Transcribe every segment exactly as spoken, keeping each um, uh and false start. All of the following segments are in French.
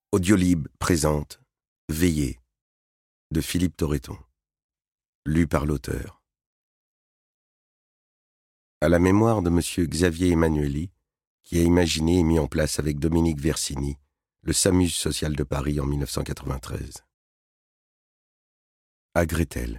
Audiolib présente Veillée de Philippe Torreton, lu par l'auteur. À la mémoire de Monsieur Xavier Emmanuelli, qui a imaginé et mis en place avec Dominique Versini le SAMUS social de Paris en mille neuf cent quatre-vingt-treize. À Gretel.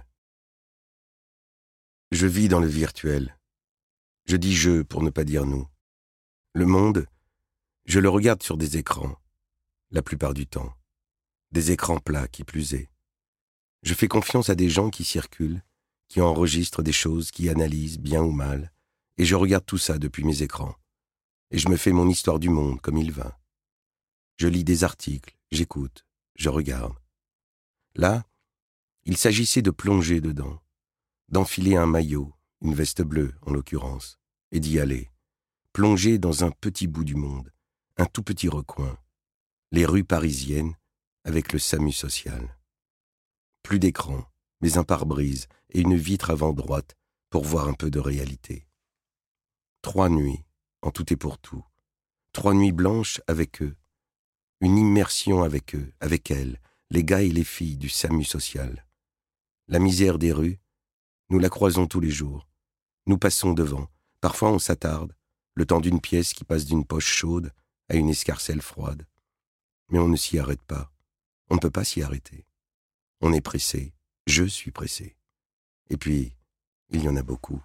Je vis dans le virtuel. Je dis je pour ne pas dire nous. Le monde, je le regarde sur des écrans, la plupart du temps. Des écrans plats, qui plus est. Je fais confiance à des gens qui circulent, qui enregistrent des choses, qui analysent, bien ou mal, et je regarde tout ça depuis mes écrans. Et je me fais mon histoire du monde comme il va. Je lis des articles, j'écoute, je regarde. Là, il s'agissait de plonger dedans, d'enfiler un maillot, une veste bleue en l'occurrence, et d'y aller, plonger dans un petit bout du monde, un tout petit recoin, les rues parisiennes avec le SAMU social. Plus d'écran, mais un pare-brise et une vitre avant droite pour voir un peu de réalité. Trois nuits, en tout et pour tout. Trois nuits blanches avec eux. Une immersion avec eux, avec elles, les gars et les filles du SAMU social. La misère des rues, nous la croisons tous les jours. Nous passons devant. Parfois on s'attarde, le temps d'une pièce qui passe d'une poche chaude à une escarcelle froide. Mais on ne s'y arrête pas. On ne peut pas s'y arrêter. On est pressé. Je suis pressé. Et puis, il y en a beaucoup.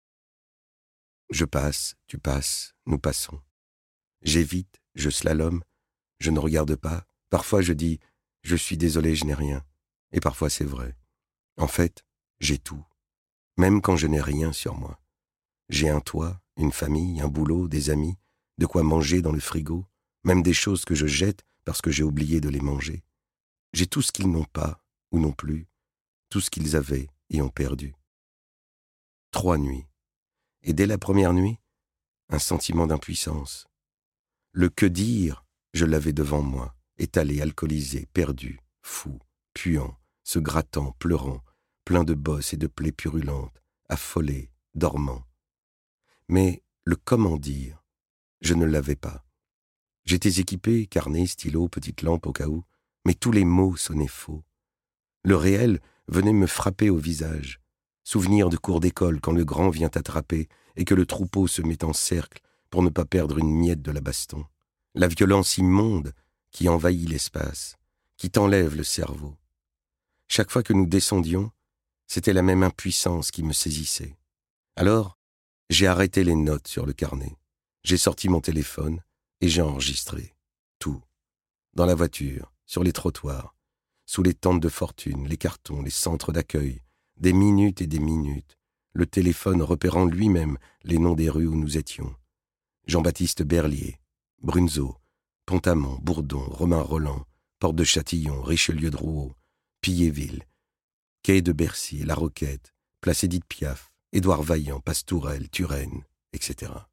Je passe, tu passes, nous passons. J'évite, je slalome, je ne regarde pas. Parfois je dis, je suis désolé, je n'ai rien. Et parfois c'est vrai. En fait, j'ai tout. Même quand je n'ai rien sur moi. J'ai un toit, une famille, un boulot, des amis, de quoi manger dans le frigo, même des choses que je jette parce que j'ai oublié de les manger. J'ai tout ce qu'ils n'ont pas, ou non plus, tout ce qu'ils avaient et ont perdu. Trois nuits. Et dès la première nuit, un sentiment d'impuissance. Le que dire, je l'avais devant moi, étalé, alcoolisé, perdu, fou, puant, se grattant, pleurant, plein de bosses et de plaies purulentes, affolé, dormant. Mais le comment dire, je ne l'avais pas. J'étais équipé, carnet, stylo, petite lampe au cas où, mais tous les mots sonnaient faux. Le réel venait me frapper au visage. Souvenir de cours d'école quand le grand vient attraper et que le troupeau se met en cercle pour ne pas perdre une miette de la baston. La violence immonde qui envahit l'espace, qui t'enlève le cerveau. Chaque fois que nous descendions, c'était la même impuissance qui me saisissait. Alors, j'ai arrêté les notes sur le carnet. J'ai sorti mon téléphone et j'ai enregistré. Tout. Dans la voiture, sur les trottoirs, sous les tentes de fortune, les cartons, les centres d'accueil, des minutes et des minutes, le téléphone repérant lui-même les noms des rues où nous étions. Jean-Baptiste Berlier, Brunzeau, Pont-Amont, Bourdon, Romain Roland, Porte de Châtillon, Richelieu-Drouot, Pilléville, Quai de Bercy, La Roquette, Place Édith Piaf, Édouard Vaillant, Pastourelle, Turenne, et cetera.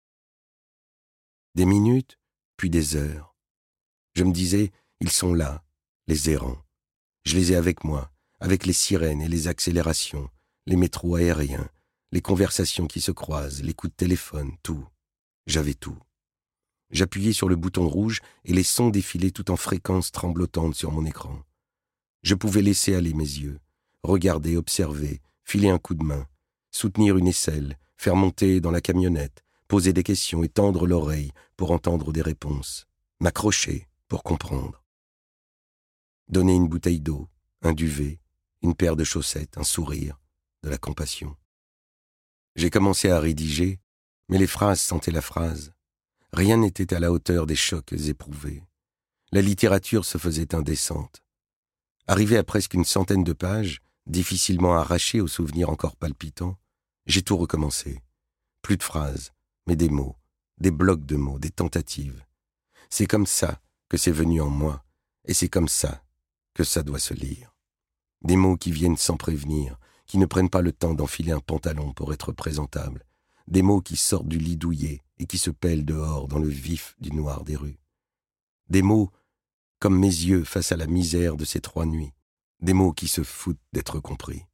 Des minutes, puis des heures. Je me disais, ils sont là, les errants. Je les ai avec moi, avec les sirènes et les accélérations, les métros aériens, les conversations qui se croisent, les coups de téléphone, tout. J'avais tout. J'appuyais sur le bouton rouge et les sons défilaient tout en fréquences tremblotantes sur mon écran. Je pouvais laisser aller mes yeux, regarder, observer, filer un coup de main, soutenir une aisselle, faire monter dans la camionnette, poser des questions et tendre l'oreille pour entendre des réponses, m'accrocher pour comprendre. Donner une bouteille d'eau, un duvet, une paire de chaussettes, un sourire, de la compassion. J'ai commencé à rédiger, mais les phrases sentaient la phrase. Rien n'était à la hauteur des chocs éprouvés. La littérature se faisait indécente. Arrivé à presque une centaine de pages, difficilement arrachées aux souvenirs encore palpitants, j'ai tout recommencé. Plus de phrases, mais des mots, des blocs de mots, des tentatives. C'est comme ça que c'est venu en moi, et c'est comme ça que ça doit se lire. Des mots qui viennent sans prévenir, qui ne prennent pas le temps d'enfiler un pantalon pour être présentables, des mots qui sortent du lit douillet et qui se pèlent dehors dans le vif du noir des rues. Des mots comme mes yeux face à la misère de ces trois nuits, des mots qui se foutent d'être compris.